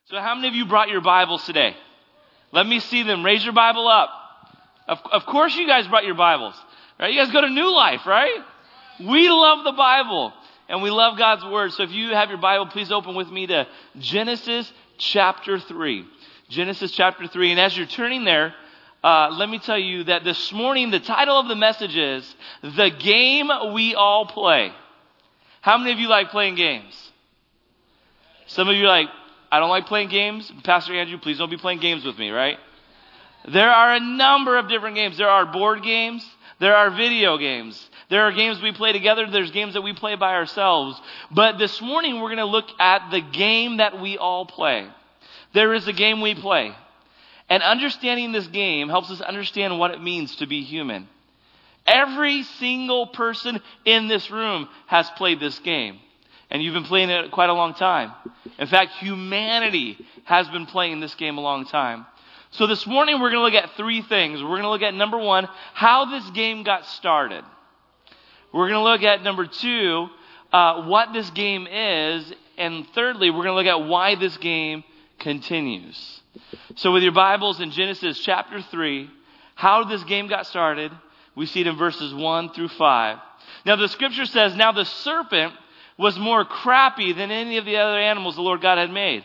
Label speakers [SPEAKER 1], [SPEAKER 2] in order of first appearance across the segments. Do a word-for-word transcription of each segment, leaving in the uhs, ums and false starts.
[SPEAKER 1] So how many of you brought your Bibles today? Let me see them. Raise your Bible up. Of, of course you guys brought your Bibles, right? You guys go to New Life, right? We love the Bible and we love God's Word. So if you have your Bible, please open with me to Genesis chapter three. Genesis chapter three. And as you're turning there, uh, let me tell you that this morning the title of the message is The Game We All Play. How many of you like playing games? Some of you are like, I don't like playing games. Pastor Andrew, please don't be playing games with me, right? There are a number of different games. There are board games. There are video games. There are games we play together. There's games that we play by ourselves. But this morning we're going to look at the game that we all play. There is a game we play. And understanding this game helps us understand what it means to be human. Every single person in this room has played this game. And you've been playing it quite a long time. In fact, humanity has been playing this game a long time. So this morning we're going to look at three things. We're going to look at, number one, how this game got started. We're going to look at, number two, uh, what this game is. And thirdly, we're going to look at why this game continues. So with your Bibles in Genesis chapter three, how this game got started, we see it in verses one through five. Now the scripture says, now the serpent was more crafty than any of the other animals the Lord God had made.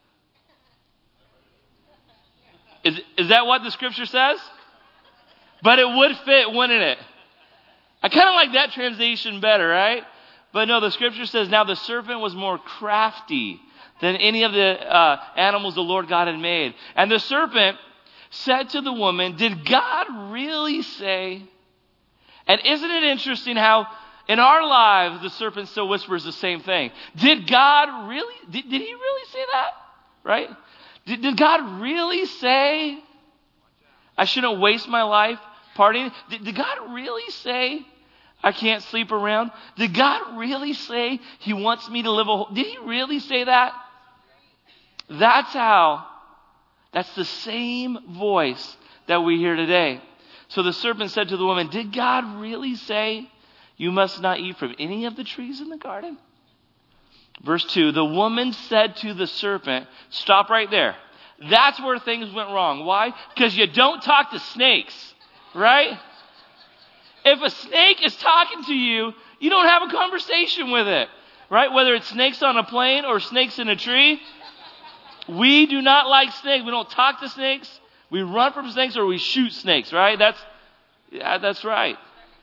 [SPEAKER 1] Is, is that what the scripture says? But it would fit, wouldn't it? I kind of like that translation better, right? But no, the scripture says, now the serpent was more crafty than any of the uh, animals the Lord God had made. And the serpent said to the woman, did God really say? And isn't it interesting how in our lives, the serpent still whispers the same thing. Did God really, did, did he really say that? Right? Did, did God really say I shouldn't waste my life partying? Did, did God really say I can't sleep around? Did God really say he wants me to live a whole, did he really say that? That's how, that's the same voice that we hear today. So the serpent said to the woman, did God really say you must not eat from any of the trees in the garden? Verse two, the woman said to the serpent, stop right there. That's where things went wrong. Why? Because you don't talk to snakes, right? If a snake is talking to you, you don't have a conversation with it, right? Whether it's snakes on a plane or snakes in a tree. We do not like snakes. We don't talk to snakes. We run from snakes or we shoot snakes, right? That's, yeah, that's right.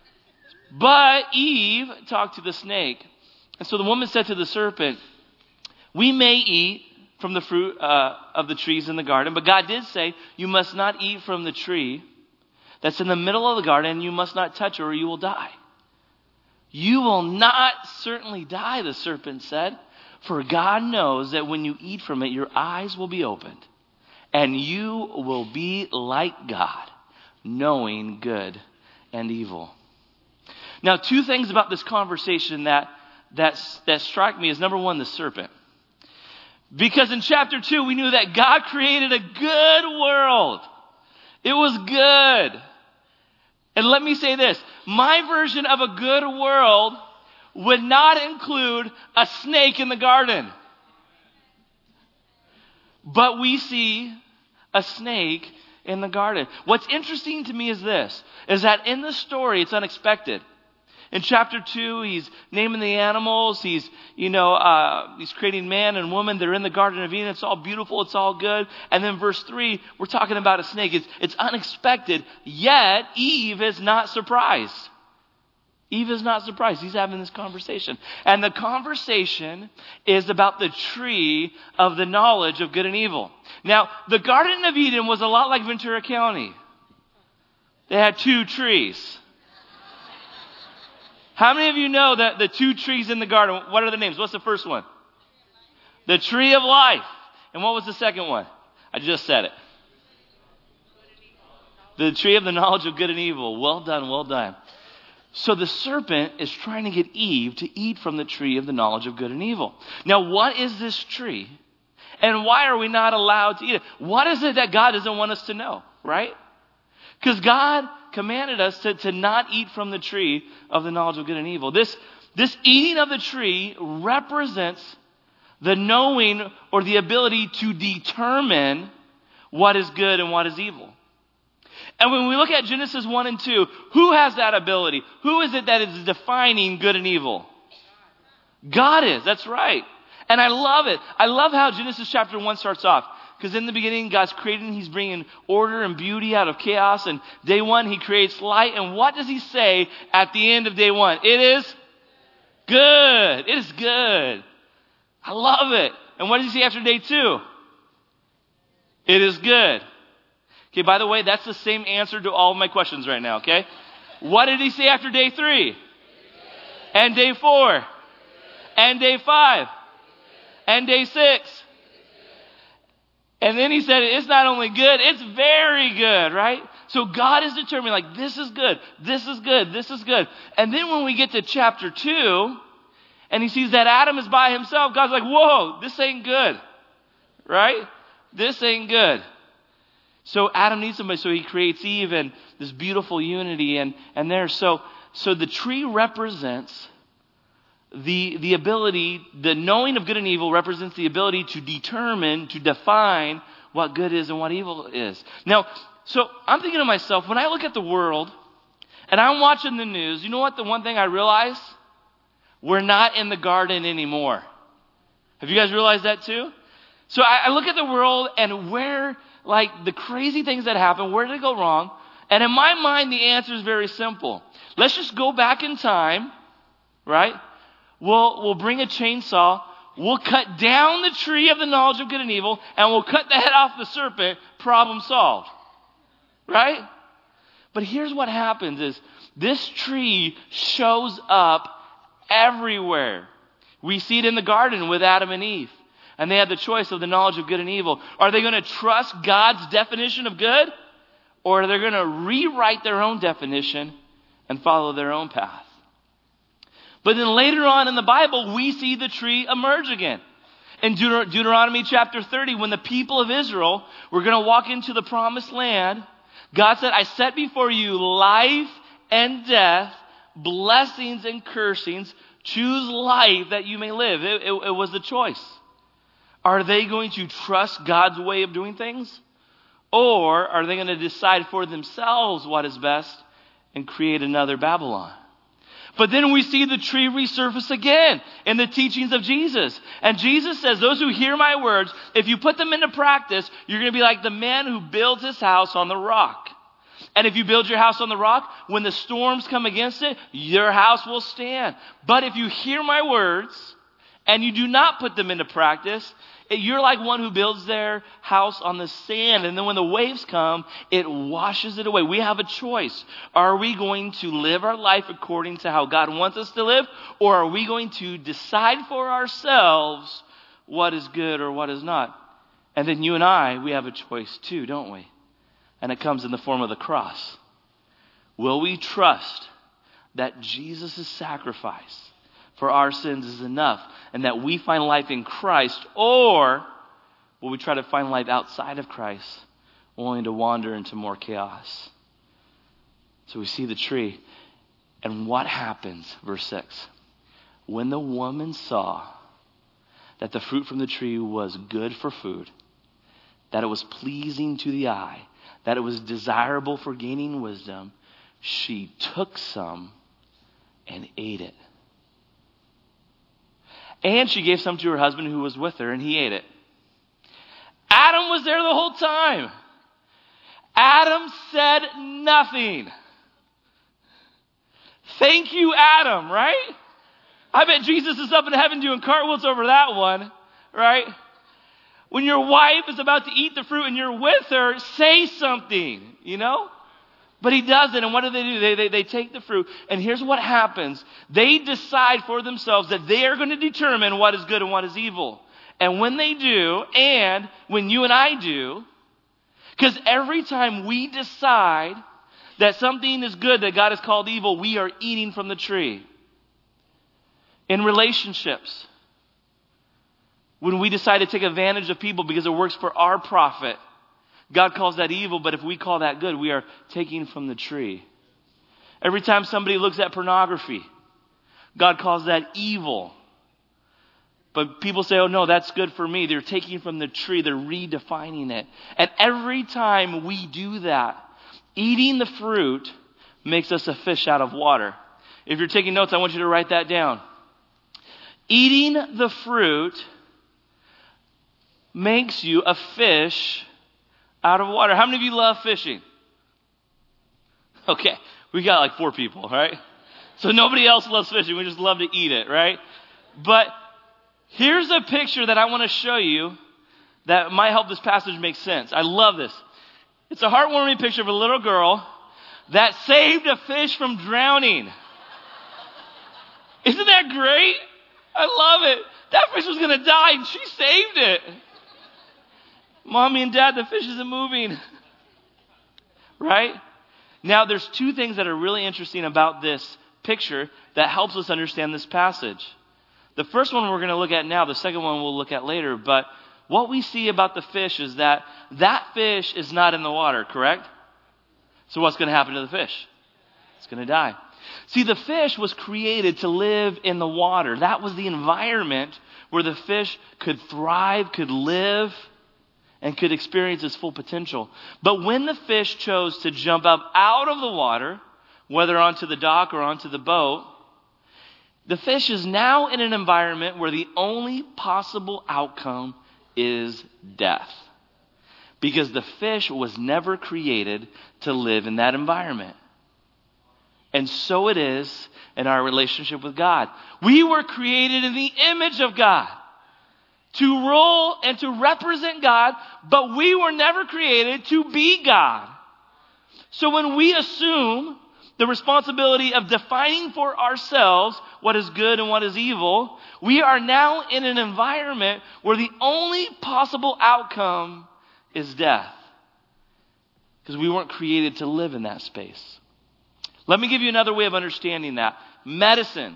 [SPEAKER 1] But Eve talked to the snake. And so the woman said to the serpent, we may eat from the fruit uh, of the trees in the garden, but God did say, you must not eat from the tree that's in the middle of the garden, and you must not touch it or you will die. You will not certainly die, the serpent said, for God knows that when you eat from it, your eyes will be opened, and you will be like God, knowing good and evil. Now, two things about this conversation that, that, that strike me is, number one, the serpent. Because in chapter two, we knew that God created a good world. It was good. And let me say this. My version of a good world would not include a snake in the garden. But we see a snake in the garden. What's interesting to me is this, is that in the story, it's unexpected. In chapter two, he's naming the animals. He's, you know, uh, he's creating man and woman. They're in the Garden of Eden. It's all beautiful. It's all good. And then verse three, we're talking about a snake. It's, it's unexpected. Yet Eve is not surprised. Eve is not surprised. He's having this conversation. And the conversation is about the tree of the knowledge of good and evil. Now, the Garden of Eden was a lot like Ventura County. They had two trees. How many of you know that the two trees in the garden, what are the names? What's the first one? The tree of life. And what was the second one? I just said it. The tree of the knowledge of good and evil. Well done, well done. So the serpent is trying to get Eve to eat from the tree of the knowledge of good and evil. Now, what is this tree? And why are we not allowed to eat it? What is it that God doesn't want us to know, right? Because God commanded us to, to not eat from the tree of the knowledge of good and evil. This, this eating of the tree represents The knowing or the ability to determine what is good and what is evil. And when we look at Genesis one and two, who has that ability? Who is it that is defining good and evil? God is. That's right. And I love it. I love how Genesis chapter one starts off. Because in the beginning, God's creating, he's bringing order and beauty out of chaos. And day one, he creates light. And what does he say at the end of day one? It is good. It is good. I love it. And what does he say after day two? It is good. Okay, by the way, that's the same answer to all of my questions right now, okay? What did he say after day three? And day four? And day five? And day six? And then he said, it's not only good, it's very good, right? So God is determining, like, this is good, this is good, this is good. And then when we get to chapter two, and he sees that Adam is by himself, God's like, whoa, this ain't good, right? This ain't good. So Adam needs somebody, so he creates Eve and this beautiful unity and, and there. So, so the tree represents the, the ability, the knowing of good and evil represents the ability to determine, to define what good is and what evil is. Now, so I'm thinking to myself, when I look at the world and I'm watching the news, you know what the one thing I realize? We're not in the garden anymore. Have you guys realized that too? So I, I look at the world and where, like, the crazy things that happen, where did it go wrong? And in my mind, the answer is very simple. Let's just go back in time, right? We'll, we'll bring a chainsaw. We'll cut down the tree of the knowledge of good and evil, and we'll cut the head off the serpent. Problem solved. Right? But here's what happens is this tree shows up everywhere. We see it in the garden with Adam and Eve. And they had the choice of the knowledge of good and evil. Are they going to trust God's definition of good? Or are they going to rewrite their own definition and follow their own path? But then later on in the Bible, we see the tree emerge again. In Deut- Deuteronomy chapter thirty, when the people of Israel were going to walk into the promised land, God said, I set before you life and death, blessings and cursings. Choose life that you may live. It, it, it was the choice. Are they going to trust God's way of doing things? Or are they going to decide for themselves what is best and create another Babylon? But then we see the tree resurface again in the teachings of Jesus. And Jesus says, those who hear my words, if you put them into practice, you're going to be like the man who builds his house on the rock. And if you build your house on the rock, when the storms come against it, your house will stand. But if you hear my words and you do not put them into practice, you're like one who builds their house on the sand. And then when the waves come, it washes it away. We have a choice. Are we going to live our life according to how God wants us to live? Or are we going to decide for ourselves what is good or what is not? And then you and I, we have a choice too, don't we? And it comes in the form of the cross. Will we trust that Jesus' sacrifice for our sins is enough and that we find life in Christ? Or will we try to find life outside of Christ, only to wander into more chaos? So we see the tree. And what happens? Verse six. When the woman saw that the fruit from the tree was good for food, that it was pleasing to the eye, that it was desirable for gaining wisdom, she took some and ate it. And she gave some to her husband who was with her, and he ate it. Adam was there the whole time. Adam said nothing. Thank you, Adam, right? I bet Jesus is up in heaven doing cartwheels over that one, right? When your wife is about to eat the fruit and you're with her, say something, you know? But he doesn't. And what do they do? They, they, they take the fruit. And here's what happens. They decide for themselves that they are going to determine what is good and what is evil. And when they do, and when you and I do, because every time we decide that something is good that God has called evil, we are eating from the tree. In relationships, when we decide to take advantage of people because it works for our profit, God calls that evil, but if we call that good, we are taking from the tree. Every time somebody looks at pornography, God calls that evil. But people say, oh no, that's good for me. They're taking from the tree. They're redefining it. And every time we do that, eating the fruit makes us a fish out of water. If you're taking notes, I want you to write that down. Eating the fruit makes you a fish out of water. How many of you love fishing? Okay, we got like four people, right? So nobody else loves fishing. We just love to eat it, right? But here's a picture that I want to show you that might help this passage make sense. I love this. It's a heartwarming picture of a little girl that saved a fish from drowning. Isn't that great? I love it. That fish was going to die and she saved it. Mommy and Dad, the fish isn't moving. Right? Now, there's two things that are really interesting about this picture that helps us understand this passage. The first one we're going to look at now. The second one we'll look at later. But what we see about the fish is that that fish is not in the water, correct? So what's going to happen to the fish? It's going to die. See, the fish was created to live in the water. That was the environment where the fish could thrive, could live, and could experience its full potential. But when the fish chose to jump up out of the water, whether onto the dock or onto the boat, the fish is now in an environment where the only possible outcome is death. Because the fish was never created to live in that environment. And so it is in our relationship with God. We were created in the image of God to rule and to represent God, but we were never created to be God. So when we assume the responsibility of defining for ourselves what is good and what is evil, we are now in an environment where the only possible outcome is death. Because we weren't created to live in that space. Let me give you another way of understanding that. Medicine.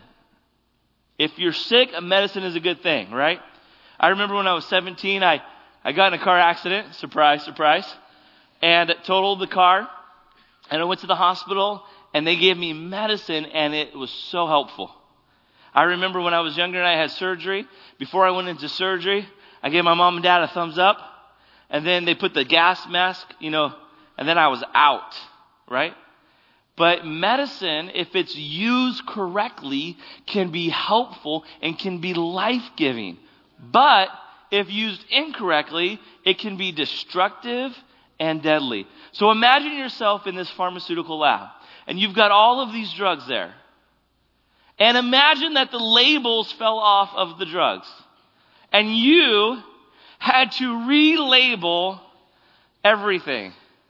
[SPEAKER 1] If you're sick, medicine is a good thing, right? I remember when I was seventeen, I, I got in a car accident. Surprise, surprise. And totaled the car. And I went to the hospital. And they gave me medicine, and it was so helpful. I remember when I was younger and I had surgery. Before I went into surgery, I gave my mom and dad a thumbs up. And then they put the gas mask, you know, and then I was out, right? But medicine, if it's used correctly, can be helpful and can be life-giving. But if used incorrectly, it can be destructive and deadly. So imagine yourself in this pharmaceutical lab. And you've got all of these drugs there. And imagine that the labels fell off of the drugs. And you had to relabel everything.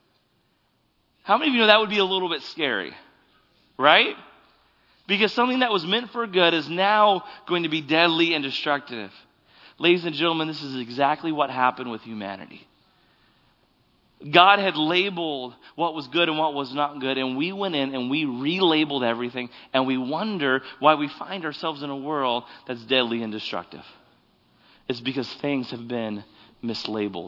[SPEAKER 1] How many of you know that would be a little bit scary? Right? Because something that was meant for good is now going to be deadly and destructive. Ladies and gentlemen, this is exactly what happened with humanity. God had labeled what was good and what was not good, and we went in and we relabeled everything, and we wonder why we find ourselves in a world that's deadly and destructive. It's because things have been mislabeled.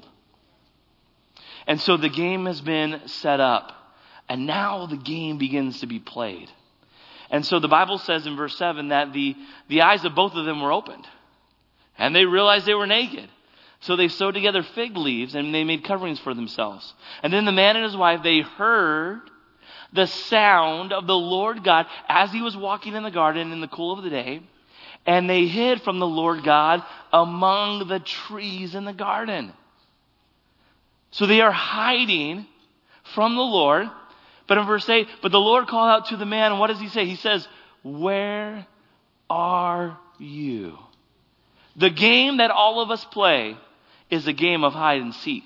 [SPEAKER 1] And so the game has been set up, and now the game begins to be played. And so the Bible says in verse seven that the, the eyes of both of them were opened, and they realized they were naked. So they sewed together fig leaves and they made coverings for themselves. And then the man and his wife, they heard the sound of the Lord God as he was walking in the garden in the cool of the day. And they hid from the Lord God among the trees in the garden. So they are hiding from the Lord. But in verse eight, but the Lord called out to the man. And what does he say? He says, where are you? The game that all of us play is a game of hide and seek.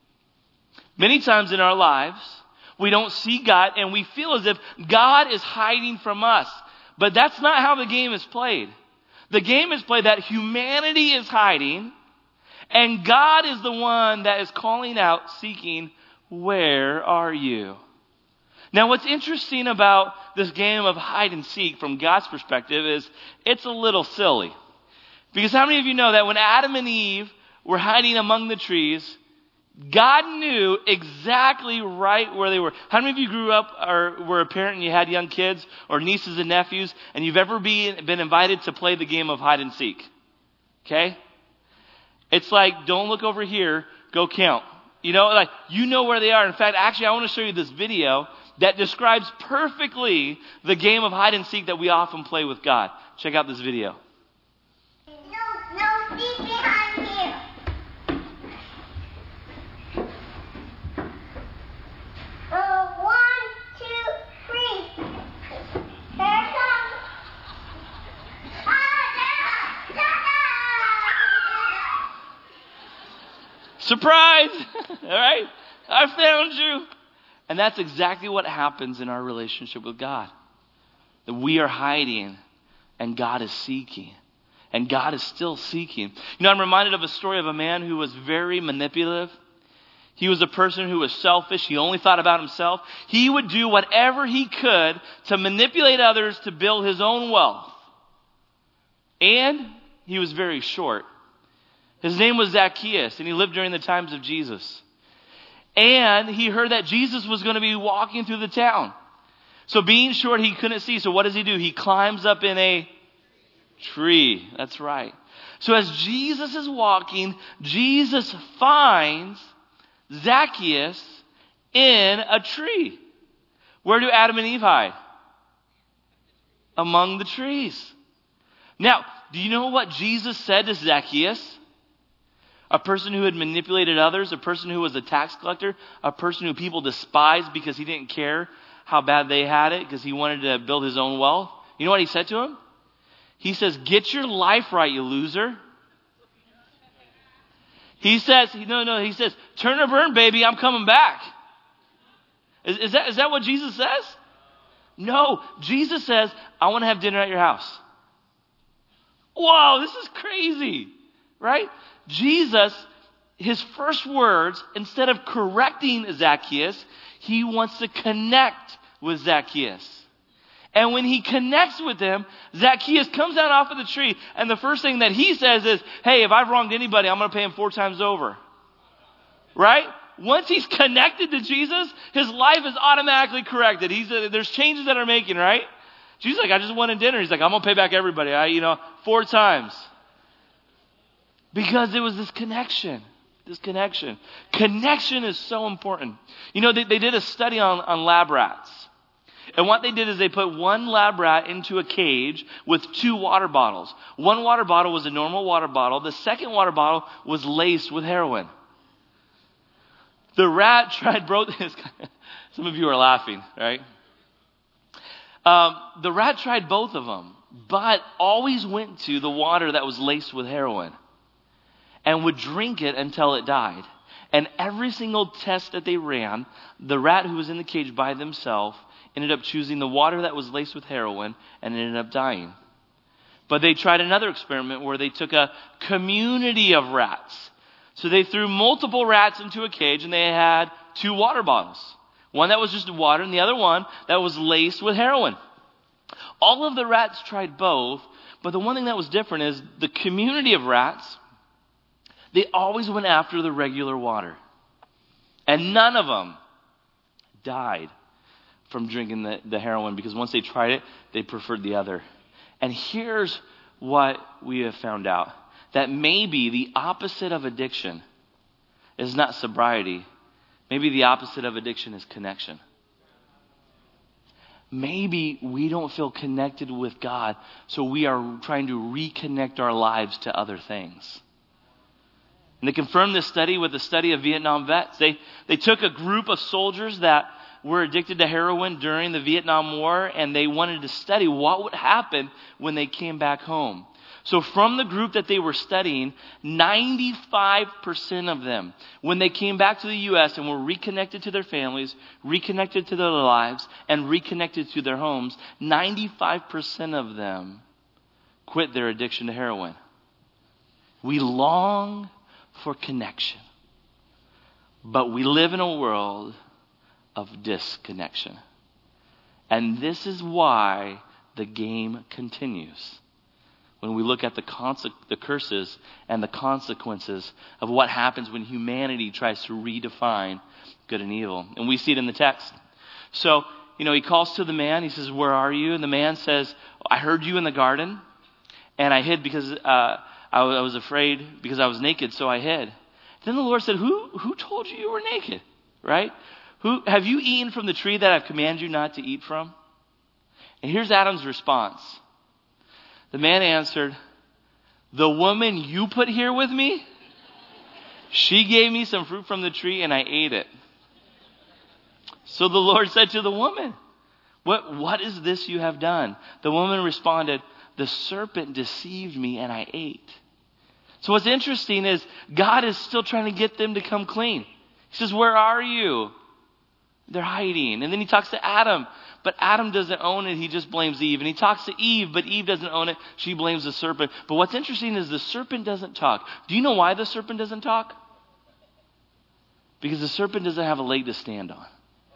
[SPEAKER 1] Many times in our lives, we don't see God and we feel as if God is hiding from us. But that's not how the game is played. The game is played that humanity is hiding and God is the one that is calling out, seeking, where are you? Now what's interesting about this game of hide and seek from God's perspective is it's a little silly. Because how many of you know that when Adam and Eve were hiding among the trees, God knew exactly right where they were. How many of you grew up or were a parent and you had young kids or nieces and nephews and you've ever been, been invited to play the game of hide and seek? Okay? It's like, don't look over here, go count. You know, like, you know where they are. In fact, actually, I want to show you this video that describes perfectly the game of hide and seek that we often play with God. Check out this video.
[SPEAKER 2] No, no seat behind here. Uh, one, two, three. There it comes. Ah, there.
[SPEAKER 1] Surprise! All right? I found you. And that's exactly what happens in our relationship with God. That we are hiding and God is seeking. And God is still seeking. You know, I'm reminded of a story of a man who was very manipulative. He was a person who was selfish. He only thought about himself. He would do whatever he could to manipulate others to build his own wealth. And he was very short. His name was Zacchaeus, and he lived during the times of Jesus. And he heard that Jesus was going to be walking through the town. So being short, he couldn't see. So what does he do? He climbs up in a tree. That's right. So as Jesus is walking, Jesus finds Zacchaeus in a tree. Where do Adam and Eve hide? Among the trees. Now, do you know what Jesus said to Zacchaeus? A person who had manipulated others, a person who was a tax collector, a person who people despised because he didn't care how bad they had it because he wanted to build his own wealth. You know what he said to him? He says, get your life right, you loser. He says, no, no, he says, turn or burn, baby, I'm coming back. Is, is that, is that what Jesus says? No, Jesus says, I want to have dinner at your house. Whoa, this is crazy, right? Jesus, his first words, instead of correcting Zacchaeus, he wants to connect with Zacchaeus. And when he connects with him, Zacchaeus comes down off of the tree, and the first thing that he says is, hey, if I've wronged anybody, I'm going to pay him four times over. Right? Once he's connected to Jesus, his life is automatically corrected. He's uh, there's changes that are making, right? Jesus is like, I just wanted dinner. He's like, I'm going to pay back everybody, I, you know, four times. Because there was this connection. This connection. Connection is so important. You know, they, they did a study on, on lab rats. And what they did is they put one lab rat into a cage with two water bottles. One water bottle was a normal water bottle. The second water bottle was laced with heroin. The rat tried both. Some of you are laughing, right? Um, the rat tried both of them, but always went to the water that was laced with heroin and would drink it until it died. And every single test that they ran, the rat who was in the cage by themselves ended up choosing the water that was laced with heroin and ended up dying. But they tried another experiment where they took a community of rats. So they threw multiple rats into a cage and they had two water bottles. One that was just water and the other one that was laced with heroin. All of the rats tried both, but the one thing that was different is the community of rats, they always went after the regular water. And none of them died from drinking the, the heroin because once they tried it, they preferred the other. And here's what we have found out. That maybe the opposite of addiction is not sobriety. Maybe the opposite of addiction is connection. Maybe we don't feel connected with God, so we are trying to reconnect our lives to other things. And they confirmed this study with a study of Vietnam vets. They, they took a group of soldiers that were addicted to heroin during the Vietnam War, and they wanted to study what would happen when they came back home. So from the group that they were studying, ninety-five percent of them, when they came back to the U S and were reconnected to their families, reconnected to their lives, and reconnected to their homes, ninety-five percent of them quit their addiction to heroin. We long for connection, but we live in a world of disconnection. And this is why the game continues. When we look at the, conse- the curses and the consequences of what happens when humanity tries to redefine good and evil. And we see it in the text. So, you know, he calls to the man. He says, where are you? And the man says, I heard you in the garden, and I hid because uh, I, I was afraid because I was naked, so I hid. Then the Lord said, who, who told you you were naked? Right? Who, have you eaten from the tree that I've commanded you not to eat from? And here's Adam's response. The man answered, the woman you put here with me, she gave me some fruit from the tree and I ate it. So the Lord said to the woman, what, what is this you have done? The woman responded, the serpent deceived me and I ate. So what's interesting is God is still trying to get them to come clean. He says, where are you? They're hiding. And then he talks to Adam, but Adam doesn't own it. He just blames Eve. And he talks to Eve, but Eve doesn't own it. She blames the serpent. But what's interesting is the serpent doesn't talk. Do you know why the serpent doesn't talk? Because the serpent doesn't have a leg to stand on.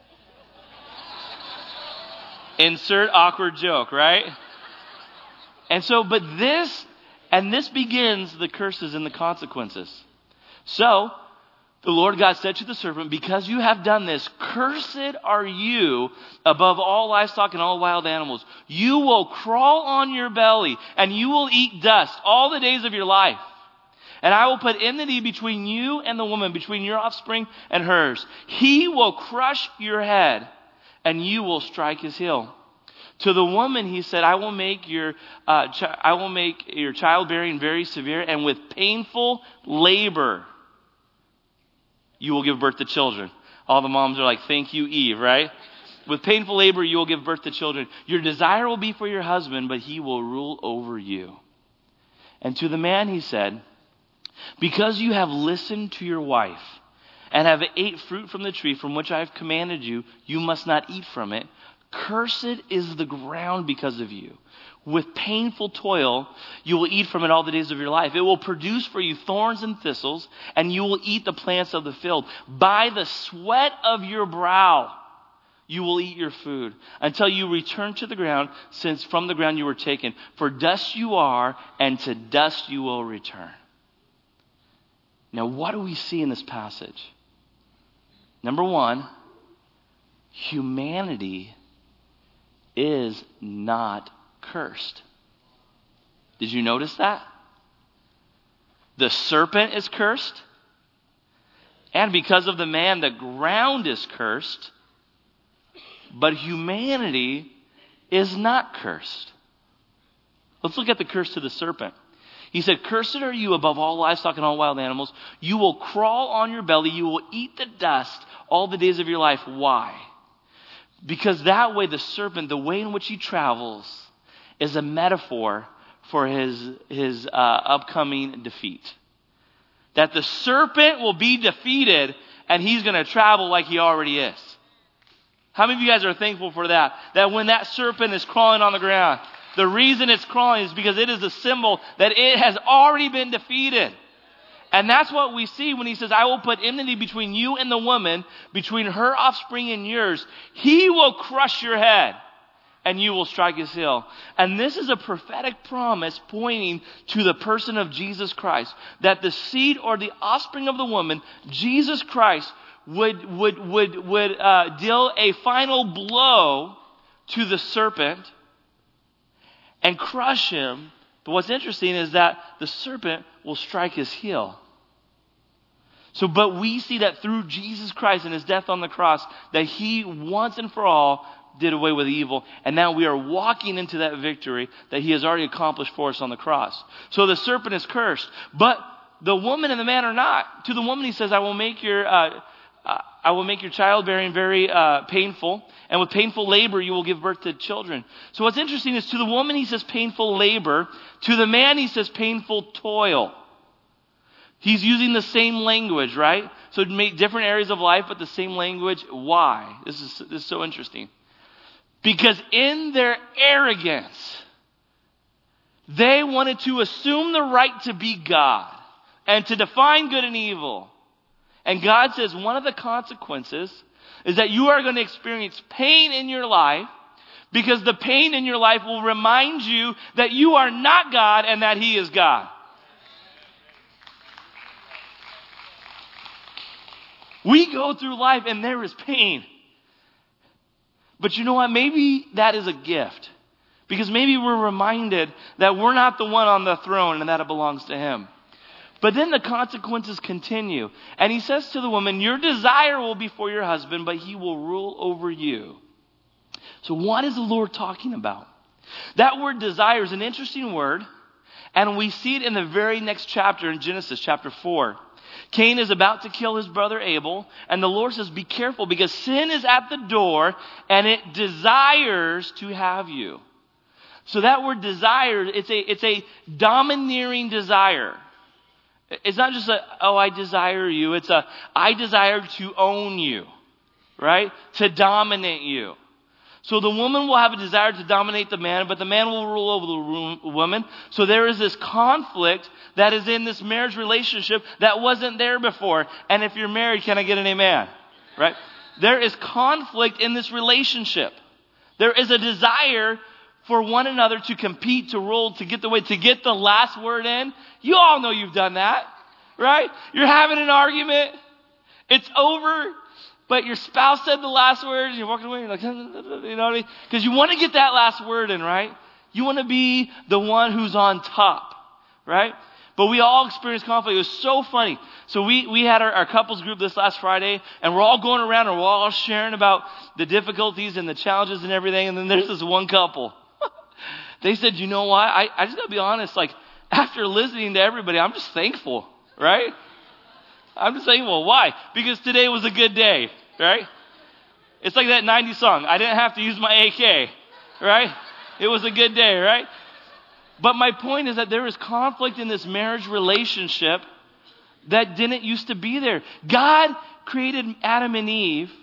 [SPEAKER 1] Insert awkward joke, right? And so, but this, and this begins the curses and the consequences. So, the Lord God said to the serpent, because you have done this, cursed are you above all livestock and all wild animals. You will crawl on your belly and you will eat dust all the days of your life. And I will put enmity between you and the woman, between your offspring and hers. He will crush your head and you will strike his heel. To the woman, he said, I will make your, uh, chi- I will make your childbearing very severe, and with painful labor, you will give birth to children. All the moms are like, thank you, Eve, right? With painful labor, you will give birth to children. Your desire will be for your husband, but he will rule over you. And to the man, he said, because you have listened to your wife and have ate fruit from the tree from which I have commanded you, you must not eat from it. Cursed is the ground because of you. With painful toil, you will eat from it all the days of your life. It will produce for you thorns and thistles, and you will eat the plants of the field. By the sweat of your brow, you will eat your food until you return to the ground, since from the ground you were taken. For dust you are, and to dust you will return. Now, what do we see in this passage? Number one, humanity is not cursed. Did you notice that? The serpent is cursed. And because of the man, the ground is cursed. But humanity is not cursed. Let's look at the curse to the serpent. He said, cursed are you above all livestock and all wild animals. You will crawl on your belly. You will eat the dust all the days of your life. Why? Because that way the serpent, the way in which he travels, is a metaphor for his, his uh, upcoming defeat. That the serpent will be defeated and he's going to travel like he already is. How many of you guys are thankful for that? That when that serpent is crawling on the ground, the reason it's crawling is because it is a symbol that it has already been defeated. And that's what we see when he says, I will put enmity between you and the woman, between her offspring and yours. He will crush your head and you will strike his heel. And this is a prophetic promise pointing to the person of Jesus Christ, that the seed or the offspring of the woman, Jesus Christ, would, would, would, would uh, deal a final blow to the serpent and crush him. But what's interesting is that the serpent will strike his heel. So, but we see that through Jesus Christ and his death on the cross, that he once and for all did away with evil. And now we are walking into that victory that he has already accomplished for us on the cross. So the serpent is cursed, but the woman and the man are not. To the woman he says, I will make your, uh, uh, I will make your childbearing very uh, painful. And with painful labor, you will give birth to children. So what's interesting is to the woman, he says painful labor. To the man, he says painful toil. He's using the same language, right? So to make different areas of life, but the same language. Why? This is, this is so interesting. Because in their arrogance, they wanted to assume the right to be God and to define good and evil. And God says one of the consequences is that you are going to experience pain in your life, because the pain in your life will remind you that you are not God and that he is God. We go through life and there is pain. But you know what? Maybe that is a gift. Because maybe we're reminded that we're not the one on the throne and that it belongs to him. But then the consequences continue. And he says to the woman, your desire will be for your husband, but he will rule over you. So what is the Lord talking about? That word desire is an interesting word. And we see it in the very next chapter in Genesis chapter four. Cain is about to kill his brother Abel. And the Lord says, be careful because sin is at the door and it desires to have you. So that word desire, it's a, it's a domineering desire. It's not just a, oh, I desire you. It's a, I desire to own you, right? To dominate you. So the woman will have a desire to dominate the man, but the man will rule over the woman. So there is this conflict that is in this marriage relationship that wasn't there before. And if you're married, can I get an amen? Right? There is conflict in this relationship. There is a desire for one another to compete, to rule, to get the way, to get the last word in. You all know you've done that, right? You're having an argument. It's over, but your spouse said the last word, and you're walking away, you're like, you know what I mean? Because you want to get that last word in, right? You want to be the one who's on top, right? But we all experienced conflict. It was so funny. So we, we had our, our couples group this last Friday, and we're all going around, and we're all sharing about the difficulties and the challenges and everything, and then there's this one couple. They said, you know what? I, I just got to be honest, like, after listening to everybody, I'm just thankful, right? I'm just thankful. Why? Because today was a good day, right? It's like that nineties song. I didn't have to use my A K, right? It was a good day, right? But my point is that there is conflict in this marriage relationship that didn't used to be there. God created Adam and Eve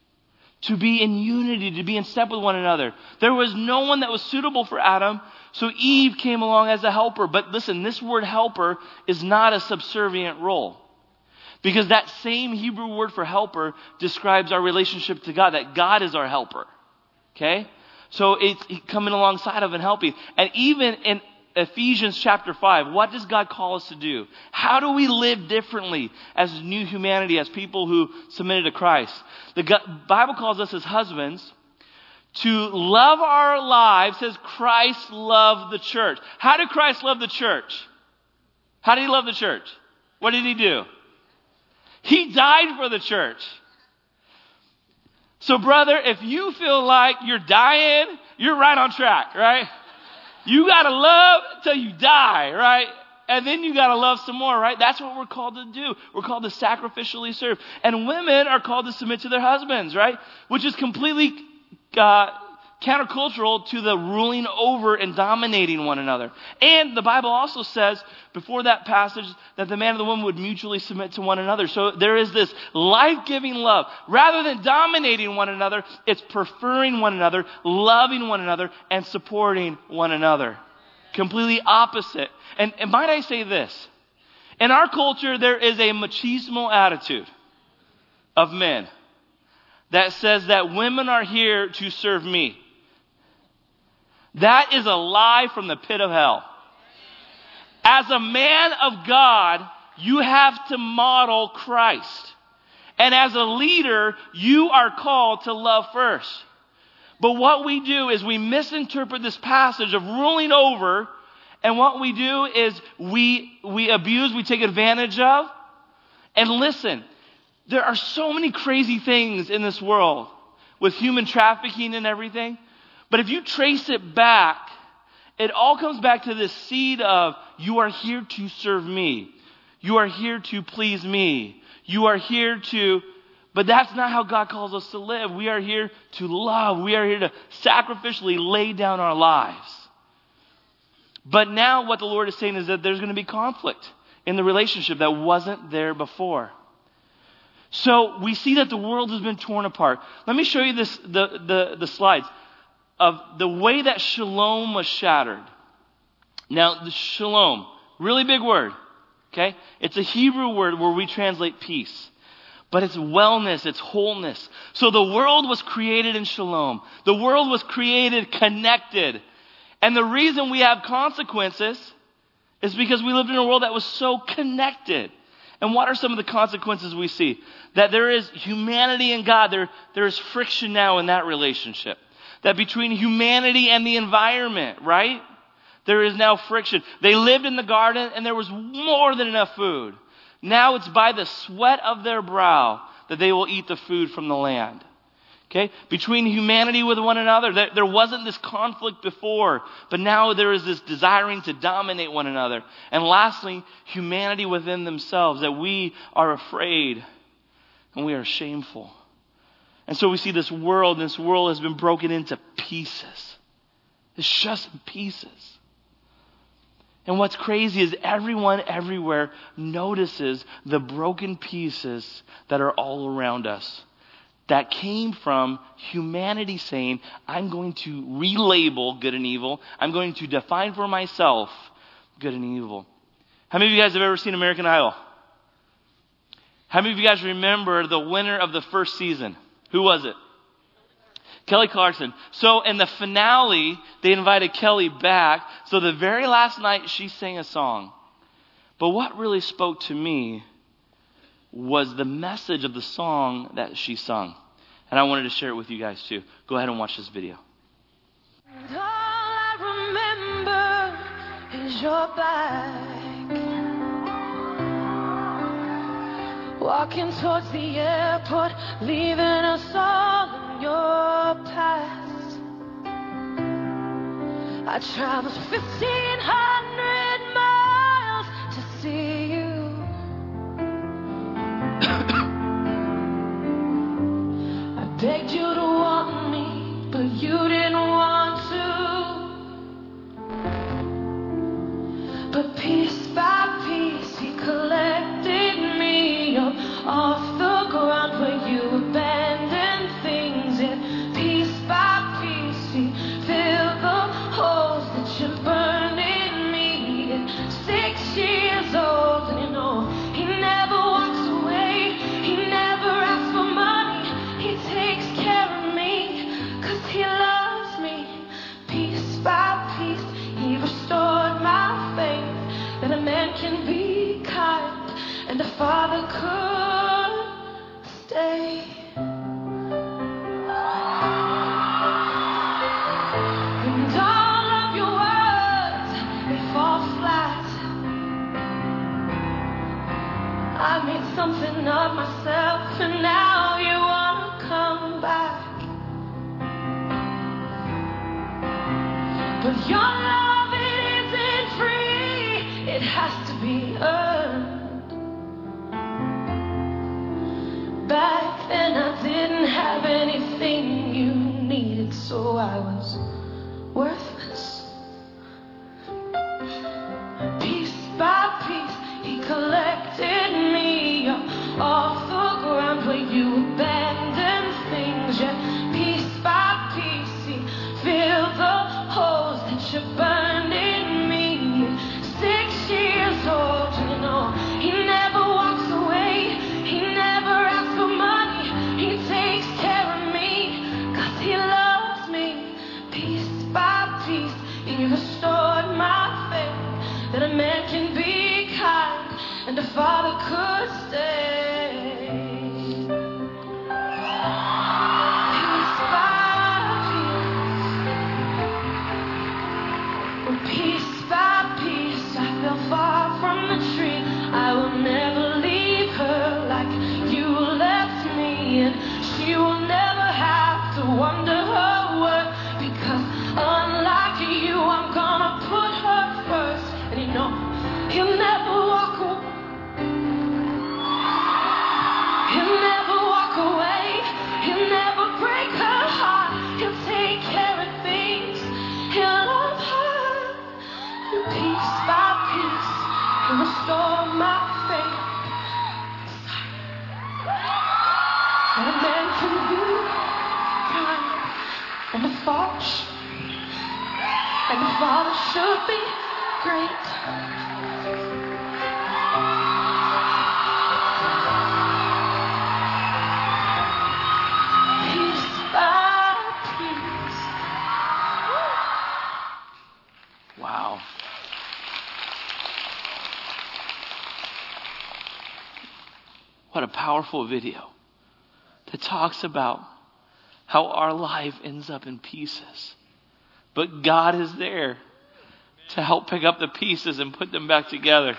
[SPEAKER 1] to be in unity, to be in step with one another. There was no one that was suitable for Adam, so Eve came along as a helper. But listen, this word helper is not a subservient role. Because that same Hebrew word for helper describes our relationship to God, that God is our helper. Okay? So it's coming alongside of and helping. And even in Ephesians chapter five, what does God call us to do? How do we live differently as new humanity, as people who submitted to Christ? The Bible calls us as husbands to love our lives as Christ loved the church. How did Christ love the church? How did he love the church? What did he do? He died for the church. So brother, if you feel like you're dying, you're right on track, right? You gotta love till you die, right? And then you gotta love some more, right? That's what we're called to do. We're called to sacrificially serve. And women are called to submit to their husbands, right? Which is completely uh, countercultural to the ruling over and dominating one another. And the Bible also says, before that passage, that the man and the woman would mutually submit to one another. So there is this life-giving love. Rather than dominating one another, it's preferring one another, loving one another, and supporting one another. Completely opposite. And, and might I say this? In our culture, there is a machismo attitude of men that says that women are here to serve me. That is a lie from the pit of hell. As a man of God, you have to model Christ. And as a leader, you are called to love first. But what we do is we misinterpret this passage of ruling over, and what we do is we, we abuse, we take advantage of. And listen, there are so many crazy things in this world with human trafficking and everything. But if you trace it back, it all comes back to this seed of, you are here to serve me. You are here to please me. You are here to, but that's not how God calls us to live. We are here to love. We are here to sacrificially lay down our lives. But now what the Lord is saying is that there's going to be conflict in the relationship that wasn't there before. So we see that the world has been torn apart. Let me show you this, the, the, the slides of the way that shalom was shattered. Now, the shalom, really big word, okay? It's a Hebrew word where we translate peace. But it's wellness, it's wholeness. So the world was created in shalom. The world was created connected. And the reason we have consequences is because we lived in a world that was so connected. And what are some of the consequences we see? That there is humanity and God. There, there is friction now in that relationship. that between humanity and the environment, right, there is now friction. They lived in the garden and there was more than enough food. Now it's by the sweat of their brow that they will eat the food from the land. Okay? Between humanity with one another, there, there wasn't this conflict before, but now there is this desiring to dominate one another. And lastly, humanity within themselves, that we are afraid and we are shameful. And so we see this world, and this world has been broken into pieces. It's just pieces. And what's crazy is everyone everywhere notices the broken pieces that are all around us. That came from humanity saying, I'm going to relabel good and evil. I'm going to define for myself good and evil. How many of you guys have ever seen American Idol? How many of you guys remember the winner of the first season? Who was it? Kelly Clarkson. So in the finale, they invited Kelly back. So the very last night, she sang a song. But what really spoke to me was the message of the song that she sung. And I wanted to share it with you guys too. Go ahead and watch this video.
[SPEAKER 3] And all I remember is your back. Walking towards the airport, leaving us all in your past. I traveled fifteen hundred miles to see you. I begged you to want me, but you didn't want to. But piece by piece, he collected me up off the ground where you abandoned things. And piece by piece, he filled the holes that you burned in me. At six years old, and you know he never walks away. He never asks for money. He takes care of me, 'cause he loves me. Piece by piece, he restored my faith that a man can be kind and a father could stay. And all of your words, they fall flat. I made something of myself, and now you wanna come back. But your love, it isn't free. It has to be earned. Back then I didn't have anything you needed, so I was worthless. Piece by piece, he collected me up off the ground where you abandoned things. Yeah, piece by piece, he filled the holes that you burned in me. Six years old, you know, he never walks away. He never asks for money. He takes care of me, 'cause he loves me. Piece by piece, he restored my faith that a man can be kind and a father could stay. Piece by piece, piece by piece, I fell far from the tree. I will never leave her like you left me, and she will never have to wonder her worth, because unlike you, I'm gonna put her first. And you know, he'll never walk away. He'll never walk away. He'll never break her heart. He'll take care of things. He'll love her. And piece by piece, he'll restore my faith. And a man can be kind, and the father, and the father should be great. Piece by piece.
[SPEAKER 1] Wow. What a powerful video that talks about how our life ends up in pieces. But God is there to help pick up the pieces and put them back together.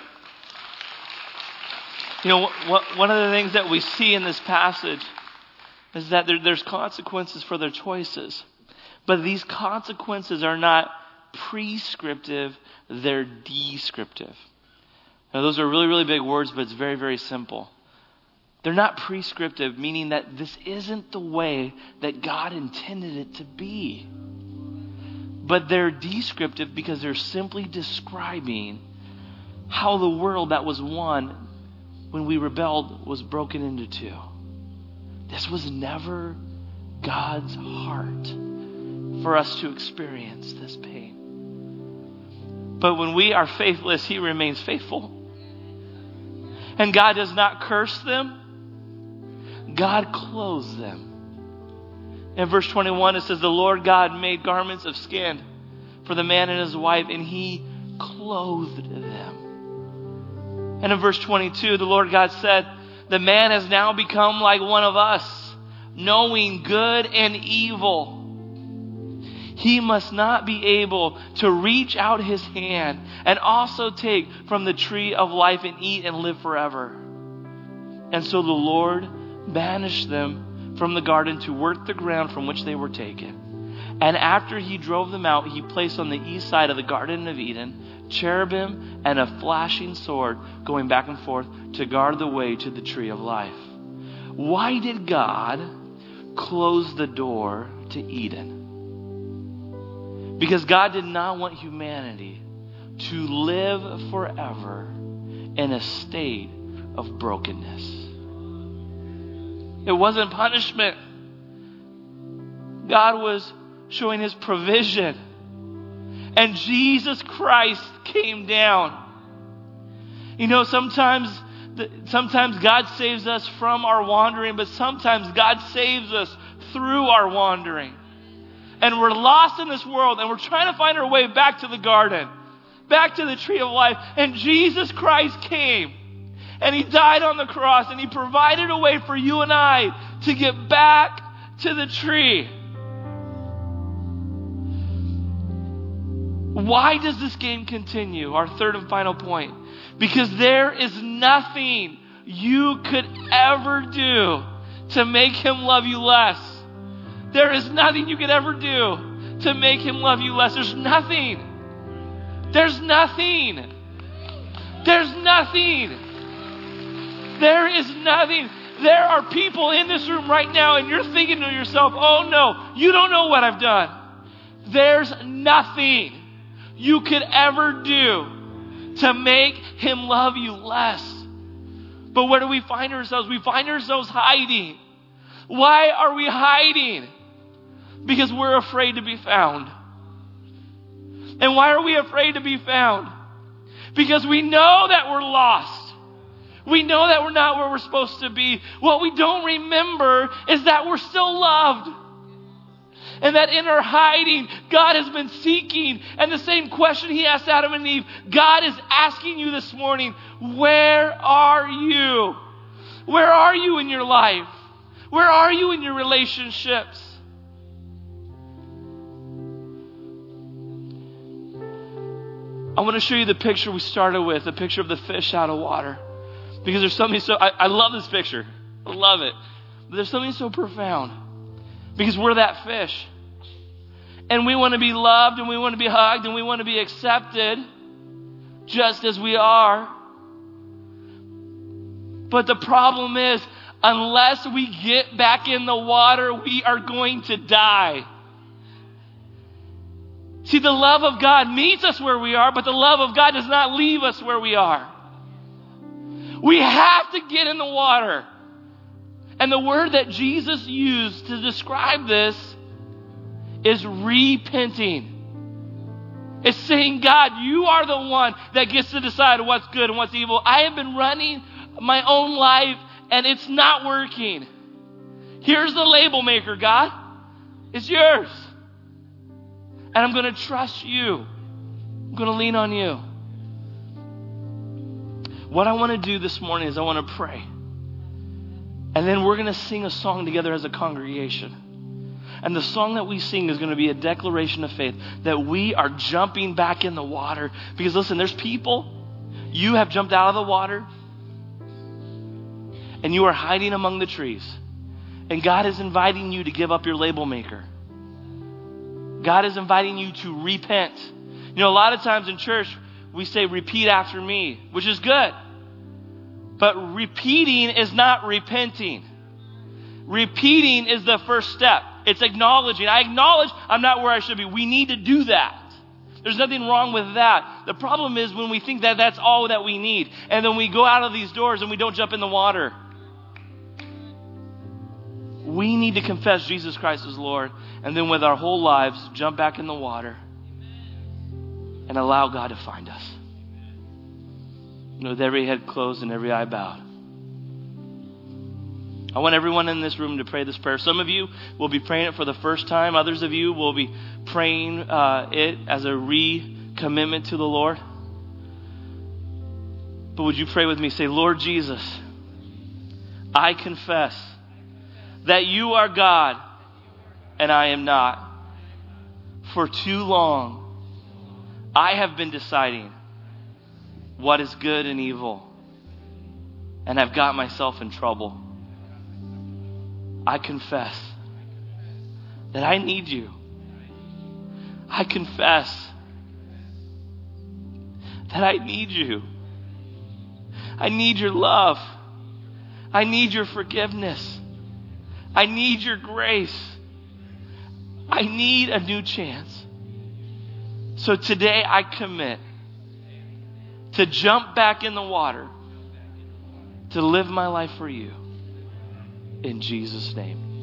[SPEAKER 1] You know, what, one of the things that we see in this passage is that there, there's consequences for their choices. But these consequences are not prescriptive, they're descriptive. Now, those are really, really big words, but it's very, very simple. They're not prescriptive, meaning that this isn't the way that God intended it to be. But they're descriptive because they're simply describing how the world that was one when we rebelled was broken into two. This was never God's heart for us to experience this pain. But when we are faithless, He remains faithful. And God does not curse them. God clothes them. In verse twenty-one, it says, the Lord God made garments of skin for the man and his wife, and He clothed them. And in verse twenty-two, the Lord God said, the man has now become like one of us, knowing good and evil. He must not be able to reach out his hand and also take from the tree of life and eat and live forever. And so the Lord banished them from the garden to work the ground from which they were taken. And after He drove them out, He placed on the east side of the Garden of Eden cherubim and a flashing sword going back and forth to guard the way to the tree of life. Why did God close the door to Eden? Because God did not want humanity to live forever in a state of brokenness. It wasn't punishment. God was showing His provision. And Jesus Christ came down. You know, sometimes, sometimes God saves us from our wandering, but sometimes God saves us through our wandering. And we're lost in this world, and we're trying to find our way back to the garden, back to the tree of life. And Jesus Christ came, and He died on the cross, and He provided a way for you and I to get back to the tree. Why does this game continue? Our third and final point. Because there is nothing you could ever do to make Him love you less. There is nothing you could ever do to make Him love you less. There's nothing. There's nothing. There's nothing. There is nothing. There are people in this room right now, and you're thinking to yourself, oh no, you don't know what I've done. There's nothing you could ever do to make Him love you less. But where do we find ourselves? We find ourselves hiding. Why are we hiding? Because we're afraid to be found. And why are we afraid to be found? Because we know that we're lost. We know that we're not where we're supposed to be. What we don't remember is that we're still loved. And that in our hiding, God has been seeking. And the same question He asked Adam and Eve, God is asking you this morning, where are you? Where are you in your life? Where are you in your relationships? I want to show you the picture we started with, the picture of the fish out of water. Because there's something so, I, I love this picture. I love it. But there's something so profound. Because we're that fish. And we want to be loved, and we want to be hugged, and we want to be accepted just as we are. But the problem is, unless we get back in the water, we are going to die. See, the love of God meets us where we are, but the love of God does not leave us where we are. We have to get in the water. And the word that Jesus used to describe this is repenting. It's saying, God, you are the one that gets to decide what's good and what's evil. I have been running my own life and it's not working. Here's the label maker, God. It's yours. And I'm going to trust you. I'm going to lean on you. What I want to do this morning is I want to pray. And then we're going to sing a song together as a congregation. And the song that we sing is going to be a declaration of faith that we are jumping back in the water. Because listen, there's people, you have jumped out of the water and you are hiding among the trees. And God is inviting you to give up your label maker. God is inviting you to repent. You know, a lot of times in church, we say, repeat after me, which is good. But repeating is not repenting. Repeating is the first step. It's acknowledging. I acknowledge I'm not where I should be. We need to do that. There's nothing wrong with that. The problem is when we think that that's all that we need. And then we go out of these doors and we don't jump in the water. We need to confess Jesus Christ as Lord. And then with our whole lives, jump back in the water. And allow God to find us. With every head closed and every eye bowed. I want everyone in this room to pray this prayer. Some of you will be praying it for the first time. Others of you will be praying uh, it as a recommitment to the Lord. But would you pray with me? Say, Lord Jesus, I confess that you are God and I am not. For too long, I have been deciding what is good and evil, and I've got myself in trouble. I confess that I need you. I confess that I need you. I need your love. I need your forgiveness. I need your grace. I need a new chance. So today I commit to jump back in the water, to live my life for you. In Jesus' name.